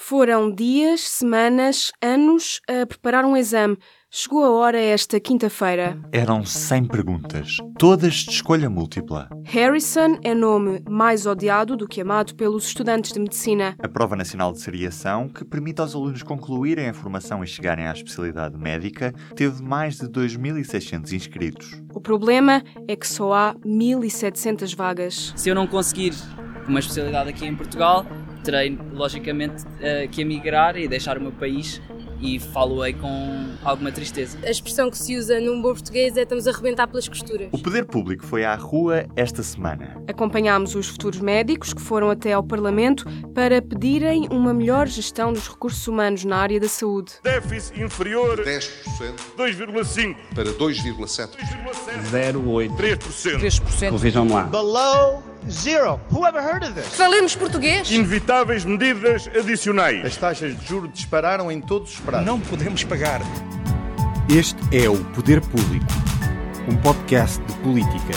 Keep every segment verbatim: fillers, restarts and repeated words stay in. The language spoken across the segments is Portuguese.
Foram dias, semanas, anos a preparar um exame. Chegou a hora esta quinta-feira. Eram cem perguntas, todas de escolha múltipla. Harrison é nome mais odiado do que amado pelos estudantes de medicina. A Prova Nacional de Seriação, que permite aos alunos concluírem a formação e chegarem à especialidade médica, teve mais de dois mil e seiscentos inscritos. O problema é que só há mil e setecentas vagas. Se eu não conseguir uma especialidade aqui em Portugal, terei, logicamente, que emigrar e deixar o meu país, e falo-ei com alguma tristeza. A expressão que se usa num bom português é estamos a arrebentar pelas costuras. O Poder Público foi à rua esta semana. Acompanhámos os futuros médicos que foram até ao Parlamento para pedirem uma melhor gestão dos recursos humanos na área da saúde. Déficit inferior dez por cento dois vírgula cinco por cento para dois vírgula sete por cento. zero vírgula oito três por cento. três por cento. Vejam lá. Below zero. Who ever heard of this? Falemos português. Inevitáveis medidas adicionais. As taxas de juros dispararam em todos os prazos. Não podemos pagar. Este é o Poder Público, um podcast de política.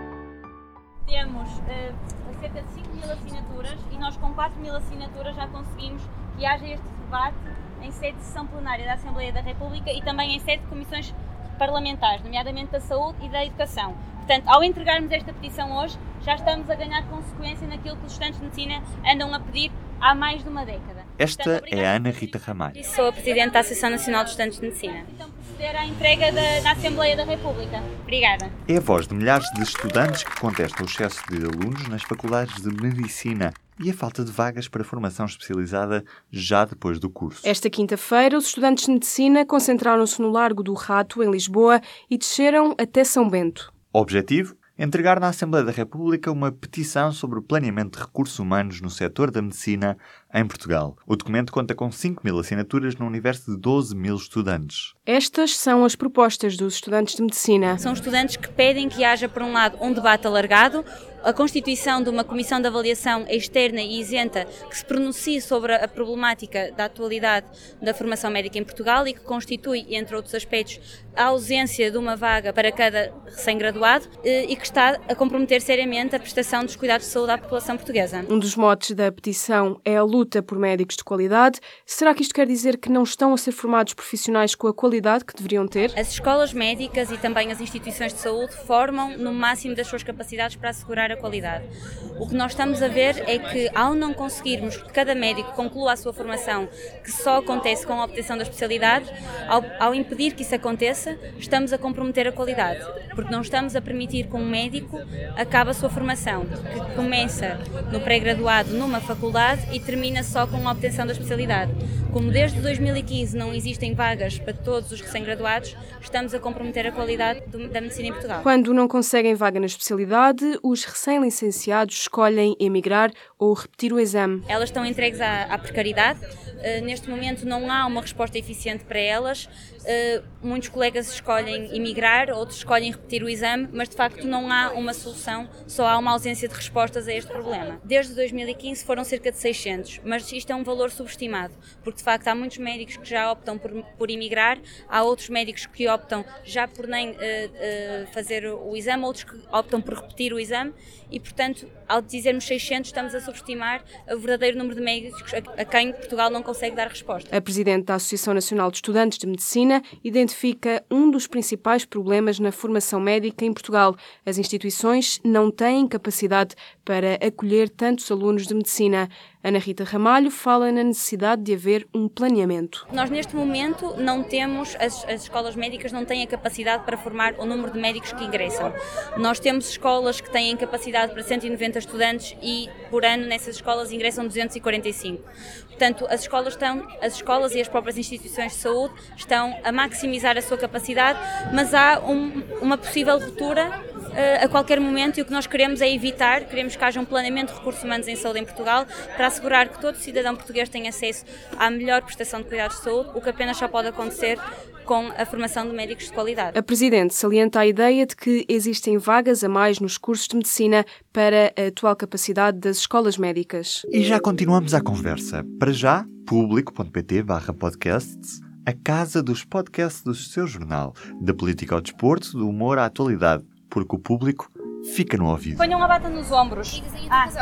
Temos uh, cerca de cinco mil assinaturas e nós com quatro mil assinaturas já conseguimos que haja este debate em sede de sessão plenária da Assembleia da República e também em sede de comissões parlamentares, nomeadamente da Saúde e da Educação. Portanto, ao entregarmos esta petição hoje, já estamos a ganhar consequência naquilo que os estudantes de medicina andam a pedir há mais de uma década. Esta Portanto, é a Ana Rita Ramalho. Sou a Presidente da Associação Nacional de Estudantes de Medicina. Então, proceder à entrega da, na Assembleia da República. Obrigada. É a voz de milhares de estudantes que contestam o excesso de alunos nas faculdades de Medicina e a falta de vagas para formação especializada já depois do curso. Esta quinta-feira, os estudantes de Medicina concentraram-se no Largo do Rato, em Lisboa, e desceram até São Bento. O objetivo? Entregar na Assembleia da República uma petição sobre o planeamento de recursos humanos no setor da medicina em Portugal. O documento conta com cinco mil assinaturas num universo de doze mil estudantes. Estas são as propostas dos estudantes de medicina. São estudantes que pedem que haja, por um lado, um debate alargado, a constituição de uma comissão de avaliação externa e isenta que se pronuncie sobre a problemática da atualidade da formação médica em Portugal e que constitui, entre outros aspectos, a ausência de uma vaga para cada recém-graduado e que está a comprometer seriamente a prestação dos cuidados de saúde à população portuguesa. Um dos motes da petição é a luta por médicos de qualidade. Será que isto quer dizer que não estão a ser formados profissionais com a qualidade que deveriam ter? As escolas médicas e também as instituições de saúde formam no máximo das suas capacidades para assegurar a qualidade. O que nós estamos a ver é que, ao não conseguirmos que cada médico conclua a sua formação, que só acontece com a obtenção da especialidade, ao, ao impedir que isso aconteça, estamos a comprometer a qualidade, porque não estamos a permitir que um médico acabe a sua formação, que começa no pré-graduado numa faculdade e termina só com a obtenção da especialidade. Como desde dois mil e quinze não existem vagas para todos os recém-graduados, estamos a comprometer a qualidade do, da medicina em Portugal. Quando não conseguem vaga na especialidade, os recém-licenciados escolhem emigrar ou repetir o exame. Elas estão entregues à, à precariedade. Uh, neste momento não há uma resposta eficiente para elas. Uh, muitos colegas escolhem emigrar, outros escolhem repetir o exame, mas de facto não há uma solução, só há uma ausência de respostas a este problema. Desde dois mil e quinze foram cerca de seiscentos, mas isto é um valor subestimado, porque de facto há muitos médicos que já optam por, por emigrar, há outros médicos que optam já por nem uh, uh, fazer o exame, outros que optam por repetir o exame e, portanto, ao dizermos seiscentos, estamos a subestimar o verdadeiro número de médicos a, a quem Portugal não consegue dar resposta. A Presidente da Associação Nacional de Estudantes de Medicina identifica um dos principais problemas na formação médica em Portugal. As instituições não têm capacidade para acolher tantos alunos de medicina. Ana Rita Ramalho fala na necessidade de haver um planeamento. Nós, neste momento, não temos, as, as escolas médicas não têm a capacidade para formar o número de médicos que ingressam. Nós temos escolas que têm capacidade para cento e noventa estudantes e, por ano, nessas escolas ingressam duzentos e quarenta e cinco. Portanto, as escolas, estão, as escolas e as próprias instituições de saúde estão a maximizar a sua capacidade, mas há um, uma possível ruptura a qualquer momento, e o que nós queremos é evitar, queremos que haja um planeamento de recursos humanos em saúde em Portugal para assegurar que todo cidadão português tenha acesso à melhor prestação de cuidados de saúde, o que apenas só pode acontecer com a formação de médicos de qualidade. A Presidente salienta a ideia de que existem vagas a mais nos cursos de medicina para a atual capacidade das escolas médicas. E já continuamos a conversa. Para já, público.pt barra podcasts, a casa dos podcasts do seu jornal, da política ao desporto, do humor à atualidade, porque o público fica no ouvido. Ponham a bata nos ombros. Ah,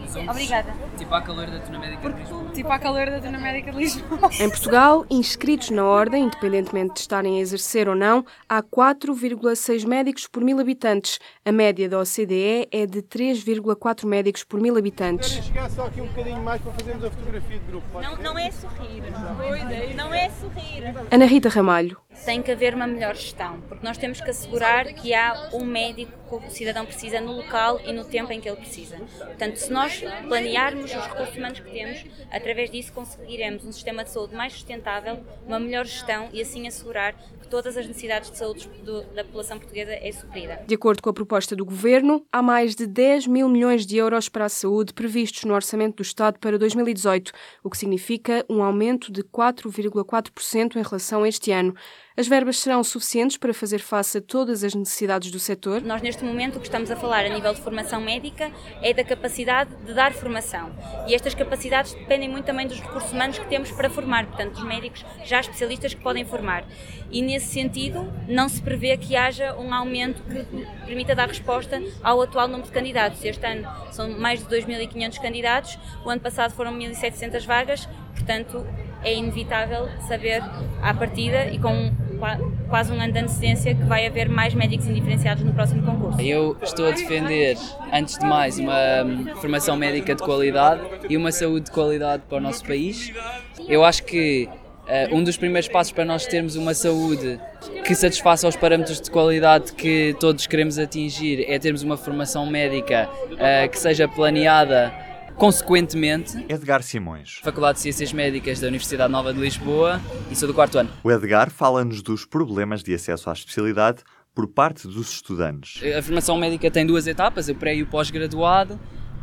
Obrigada. Tipo à calor da Tuna Médica de Lisboa. Tipo à calor da Tuna Médica de Lisboa. Em Portugal, inscritos na ordem, independentemente de estarem a exercer ou não, há quatro vírgula seis médicos por mil habitantes. A média da O C D E é de três vírgula quatro médicos por mil habitantes. Chegar só aqui um bocadinho mais para fazermos a fotografia de grupo. Não, não é sorrir. Não é sorrir. Ana Rita Ramalho. Tem que haver uma melhor gestão, porque nós temos que assegurar que há um médico que o cidadão precisa no local e no tempo em que ele precisa. Portanto, se nós planearmos os recursos humanos que temos, através disso conseguiremos um sistema de saúde mais sustentável, uma melhor gestão e assim assegurar que todas as necessidades de saúde do, da população portuguesa é suprida. De acordo com a proposta do Governo, há mais de dez mil milhões de euros para a saúde previstos no Orçamento do Estado para dois mil e dezoito, o que significa um aumento de quatro vírgula quatro por cento em relação a este ano. As verbas serão suficientes para fazer face a todas as necessidades do setor? Nós, neste momento, o que estamos a falar a nível de formação médica é da capacidade de dar formação. E estas capacidades dependem muito também dos recursos humanos que temos para formar, portanto, dos médicos já especialistas que podem formar. E, nesse sentido, não se prevê que haja um aumento que permita dar resposta ao atual número de candidatos. Este ano são mais de dois mil e quinhentos candidatos, o ano passado foram mil e setecentas vagas, portanto, é inevitável saber à partida e com quase um ano de antecedência que vai haver mais médicos indiferenciados no próximo concurso. Eu estou a defender, antes de mais, uma formação médica de qualidade e uma saúde de qualidade para o nosso país. Eu acho que uh, um dos primeiros passos para nós termos uma saúde que satisfaça os parâmetros de qualidade que todos queremos atingir é termos uma formação médica uh, que seja planeada consequentemente. Edgar Simões, Faculdade de Ciências Médicas da Universidade Nova de Lisboa e sou do quarto ano. O Edgar fala-nos dos problemas de acesso à especialidade por parte dos estudantes. A formação médica tem duas etapas, o pré e o pós-graduado,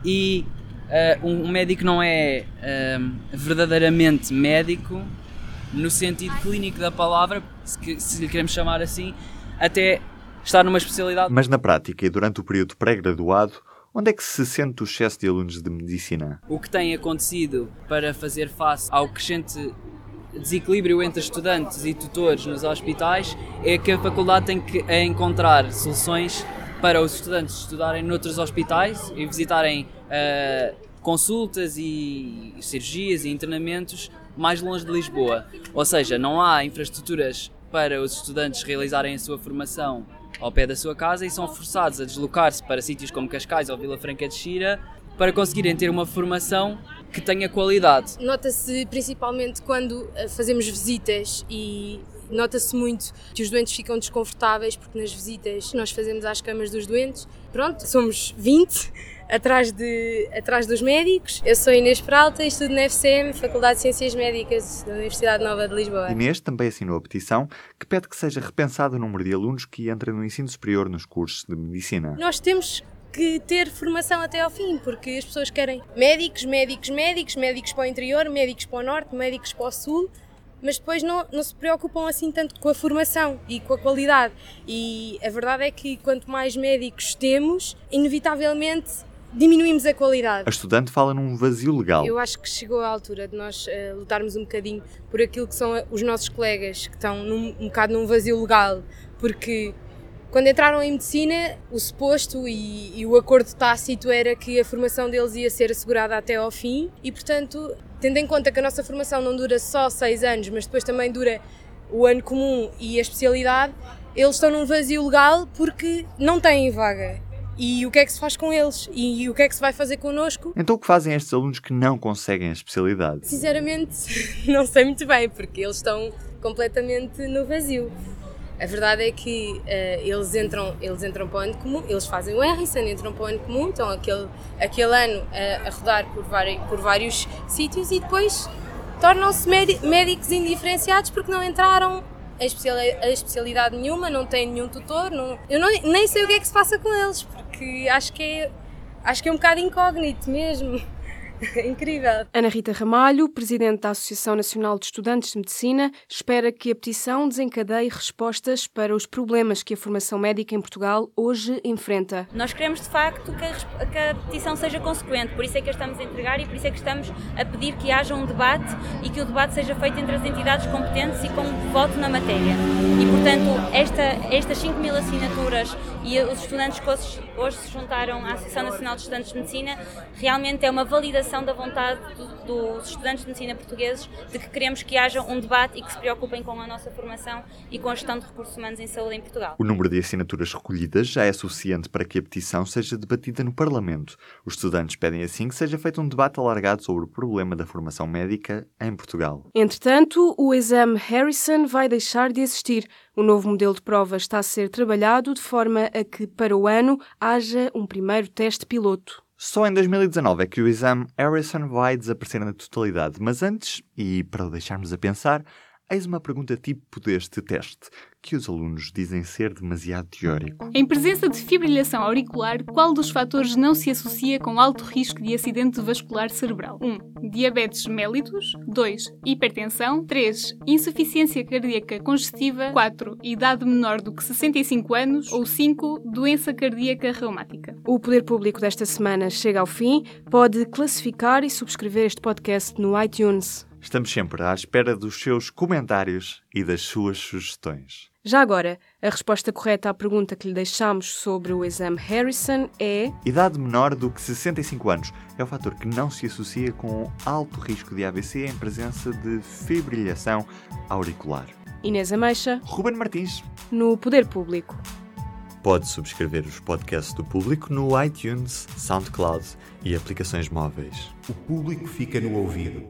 e uh, um médico não é uh, verdadeiramente médico no sentido clínico da palavra, se, se lhe queremos chamar assim, até estar numa especialidade. Mas na prática e durante o período pré-graduado, onde é que se sente o excesso de alunos de medicina? O que tem acontecido para fazer face ao crescente desequilíbrio entre estudantes e tutores nos hospitais é que a faculdade tem que encontrar soluções para os estudantes estudarem noutros hospitais e visitarem uh, consultas e cirurgias e internamentos mais longe de Lisboa. Ou seja, não há infraestruturas para os estudantes realizarem a sua formação ao pé da sua casa e são forçados a deslocar-se para sítios como Cascais ou Vila Franca de Xira para conseguirem ter uma formação que tenha qualidade. Nota-se principalmente quando fazemos visitas e nota-se muito que os doentes ficam desconfortáveis porque nas visitas nós fazemos às camas dos doentes. Pronto, somos vinte atrás, de, atrás dos médicos. Eu sou Inês Peralta e estudo na F C M, Faculdade de Ciências Médicas da Universidade Nova de Lisboa. Inês também assinou a petição que pede que seja repensado o número de alunos que entram no ensino superior nos cursos de medicina. Nós temos que ter formação até ao fim, porque as pessoas querem médicos, médicos, médicos, médicos para o interior, médicos para o norte, médicos para o sul, mas depois não, não se preocupam assim tanto com a formação e com a qualidade. E a verdade é que quanto mais médicos temos, inevitavelmente diminuímos a qualidade. A estudante fala num vazio legal. Eu acho que chegou a altura de nós uh, lutarmos um bocadinho por aquilo que são os nossos colegas que estão num, um bocado num vazio legal, porque quando entraram em medicina, o suposto e, e o acordo tácito era que a formação deles ia ser assegurada até ao fim e, portanto, tendo em conta que a nossa formação não dura só seis anos, mas depois também dura o ano comum e a especialidade, eles estão num vazio legal porque não têm vaga. E o que é que se faz com eles? E o que é que se vai fazer connosco? Então o que fazem estes alunos que não conseguem a especialidade? Sinceramente, não sei muito bem, porque eles estão completamente no vazio. A verdade é que uh, eles, entram, eles entram para o ano comum, eles fazem o Harrison, entram para o ano comum, estão aquele, aquele ano uh, a rodar por, vari, por vários sítios e depois tornam-se médicos indiferenciados porque não entraram a especialidade, a especialidade nenhuma, não têm nenhum tutor, não, eu não, nem sei o que é que se passa com eles, porque acho que é, acho que é um bocado incógnito mesmo. incrível. Ana Rita Ramalho, presidente da Associação Nacional de Estudantes de Medicina, espera que a petição desencadeie respostas para os problemas que a formação médica em Portugal hoje enfrenta. Nós queremos, de facto, que a, que a petição seja consequente, por isso é que a estamos a entregar e por isso é que estamos a pedir que haja um debate e que o debate seja feito entre as entidades competentes e com voto na matéria. E, portanto, esta, estas cinco mil assinaturas e os estudantes que hoje, hoje se juntaram à Associação Nacional de Estudantes de Medicina realmente é uma validação da vontade do, dos estudantes de medicina portugueses de que queremos que haja um debate e que se preocupem com a nossa formação e com a gestão de recursos humanos em saúde em Portugal. O número de assinaturas recolhidas já é suficiente para que a petição seja debatida no Parlamento. Os estudantes pedem assim que seja feito um debate alargado sobre o problema da formação médica em Portugal. Entretanto, o exame Harrison vai deixar de existir. O novo modelo de prova está a ser trabalhado de forma a que, para o ano, haja um primeiro teste piloto. Só em dois mil e dezanove é que o exame Harrison vai desaparecer na totalidade. Mas antes, e para o deixarmos a pensar, eis uma pergunta tipo deste teste, que os alunos dizem ser demasiado teórico. Em presença de fibrilação auricular, qual dos fatores não se associa com alto risco de acidente vascular cerebral? um. Diabetes mellitus. dois. Hipertensão. três. Insuficiência cardíaca congestiva. quatro. Idade menor do que sessenta e cinco anos. Ou cinco. Doença cardíaca reumática. O Poder Público desta semana chega ao fim. Pode classificar e subscrever este podcast no iTunes. Estamos sempre à espera dos seus comentários e das suas sugestões. Já agora, a resposta correta à pergunta que lhe deixámos sobre o exame Harrison é... Idade menor do que sessenta e cinco anos é o fator que não se associa com alto risco de A V C em presença de fibrilhação auricular. Inês Ameixa. Ruben Martins. No Poder Público. Pode subscrever os podcasts do Público no iTunes, SoundCloud e aplicações móveis. O Público fica no ouvido.